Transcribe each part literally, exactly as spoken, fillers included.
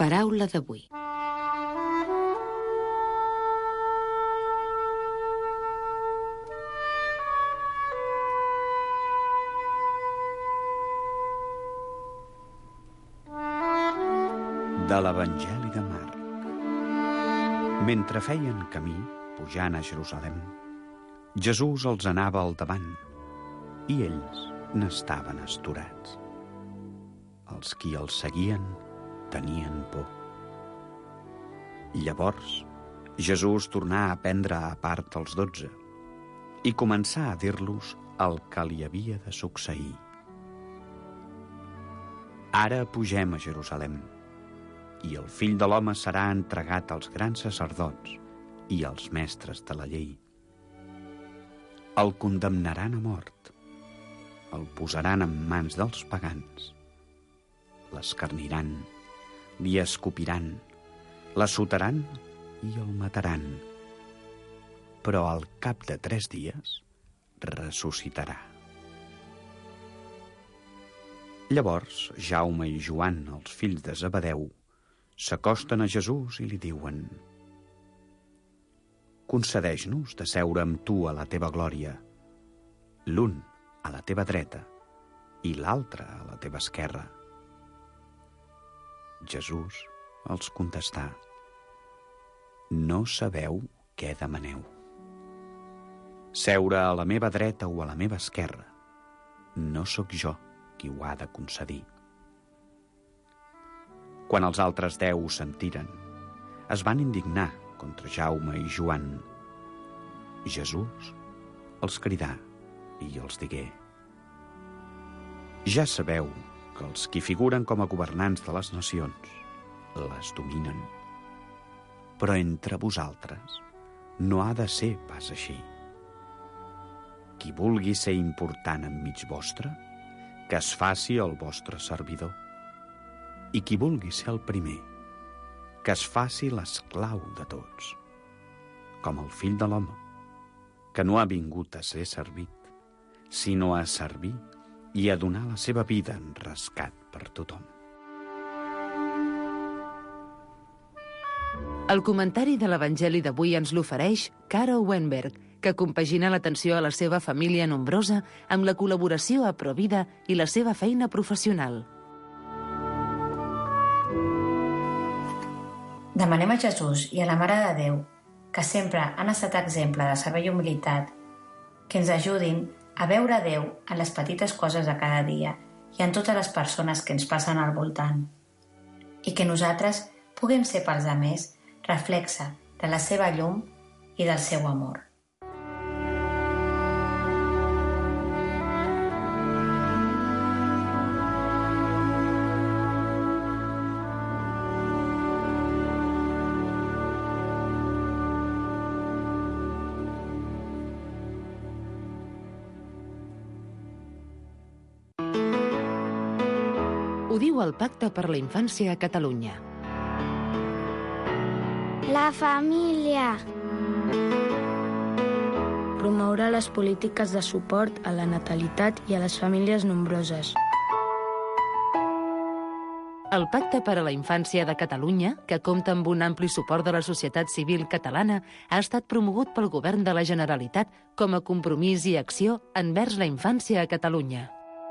Paraula d'avui. De l'Evangeli de Marc. Mentre feien camí, pujant a Jerusalem, Jesús els anava al davant i ells n'estaven astorats. Els qui els seguien tenien por. Llavors, Jesús tornà a prendre a part els dotze i començà a dir-los el que li havia de succeir. Ara pugem a Jerusalem, i el Fill de l'Home serà entregat als grans sacerdots i als mestres de la llei. El condemnaran a mort, el posaran en mans dels pagans, l'escarniran, li escupiran, l'assotaran i el mataran. Però al cap de tres dies ressuscitarà. Llavors, Jaume i Joan, els fills de Zebedeu, s'acosten a Jesús i li diuen: concedeix-nos de seure amb tu a la teva glòria, l'un a la teva dreta i l'altre a la teva esquerra. Jesús els contestà: no sabeu què demaneu. Seure a la meva dreta o a la meva esquerra, no sóc jo qui ho ha de concedir. Quan els altres deu ho sentiren, es van indignar contra Jaume i Joan. Jesús els cridà i els digué: ja sabeu que els qui figuren com a governants de les nacions les dominen. Però entre vosaltres no ha de ser pas així. Qui vulgui ser important enmig vostre, que es faci el vostre servidor. I qui vulgui ser el primer, que es faci l'esclau de tots, com el Fill de l'Home, que no ha vingut a ser servit, sinó a servir i a donar la seva vida en rescat per tothom. El comentari de l'Evangeli d'avui ens l'ofereix Caro Wenberg, que compagina l'atenció a la seva família nombrosa amb la col·laboració a Provida i la seva feina professional. Demanem a Jesús i a la Mare de Déu, que sempre han estat exemple de servei i humilitat, que ens ajudin a veure Déu en les petites coses de cada dia i en totes les persones que ens passen al voltant, i que nosaltres puguem ser pels altres reflexe de la seva llum i del seu amor. Ho diu el Pacte per la Infància a Catalunya. La família. Promourà les polítiques de suport a la natalitat i a les famílies nombroses. El Pacte per a la Infància de Catalunya, que compta amb un ampli suport de la societat civil catalana, ha estat promogut pel Govern de la Generalitat com a compromís i acció envers la infància a Catalunya.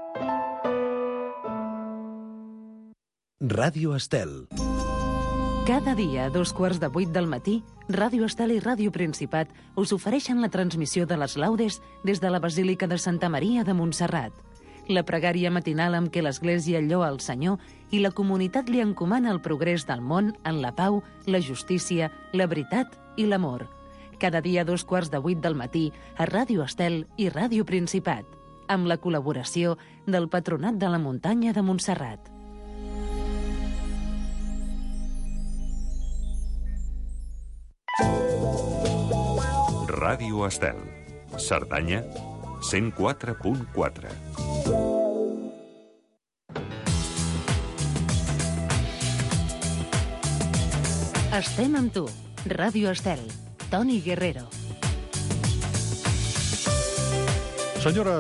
Ràdio Estel. Cada dia, a dos quarts de vuit del matí, Ràdio Estel i Ràdio Principat us ofereixen la transmissió de les laudes des de la Basílica de Santa Maria de Montserrat. La pregària matinal amb què l'Església lloa el Senyor i la comunitat li encomana el progrés del món en la pau, la justícia, la veritat i l'amor. Cada dia, a dos quarts de vuit del matí, a Ràdio Estel i Ràdio Principat, amb la col·laboració del Patronat de la Muntanya de Montserrat. Ràdio Estel, Cerdanya, cent quatre punt quatre. Estem amb tu. Ràdio Estel. Toni Guerrero. Senyora